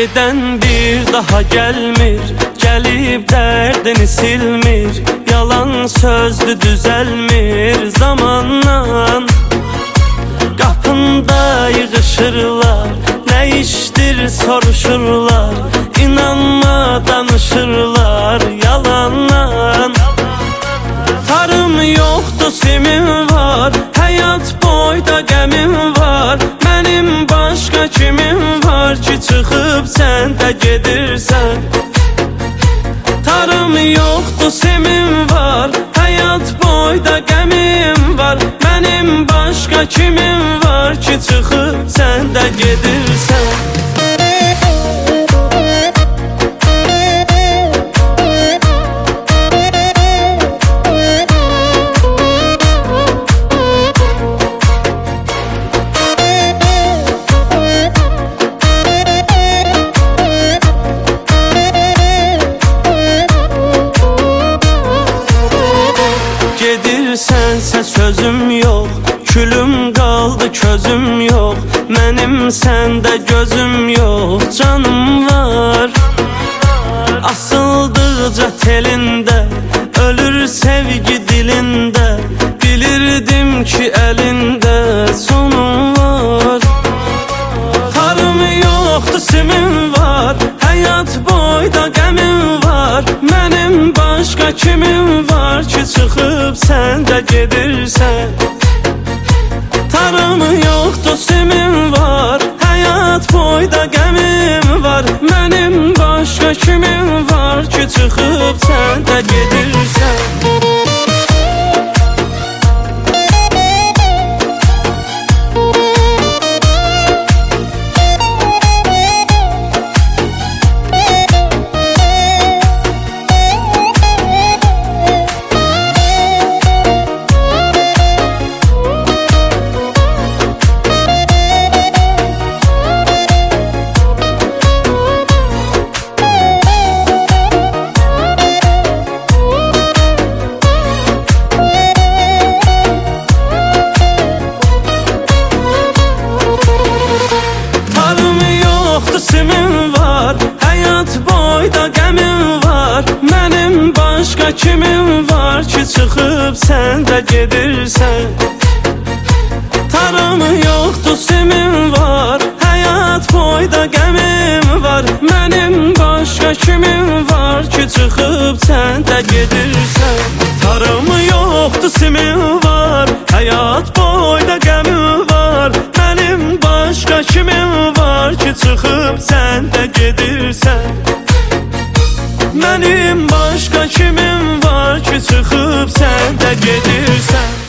gedən bir daha gelmir, gelip derdini silmir. Yalan sözdü düzelmir zamanla. Kapında yığışırlar, ne iştir soruşurlar. İnanma danışırlar yalanla. Tarım yoktu simim var, hayat boyda gemim var. Benim başka kimim var ki çıkıp sen de gedirsen. Tarım yoktu simim var, hayat boyda gemim var. Benim başka kimim var ki çıkıp sen de gedirsen. Gedirsensə sözüm yok, külüm kaldı közüm yok. Mənim səndə gözüm yok, canım var. Asıldıqca telində, ölür sevgi dilində. Bilirdim ki elində sonum var. Tarım yoktu simim var, hayat boyda gemim var. Mənim başka kimim var ki çıkıp sen de gedirsen. Tarım yoktu simim var, hayat boyda gemim var. Mənim başka kimim var ki çıkıp sen de gedirsen. Simim var, hayat boyda gemim var. Mənim başka kimim var ki çıkıp sen de gedirsen. Tarım yoktu simim var, hayat boyda gemim var. Mənim başka kimim var ki çıkıp sen de gedirsen. Tarım yoktu simim var, hayat boyda gemim var. Mənim başka kimim var ki çıkıp sen de gedirsen. Mənim başka kimim var ki çıkıp sen de gedirsen.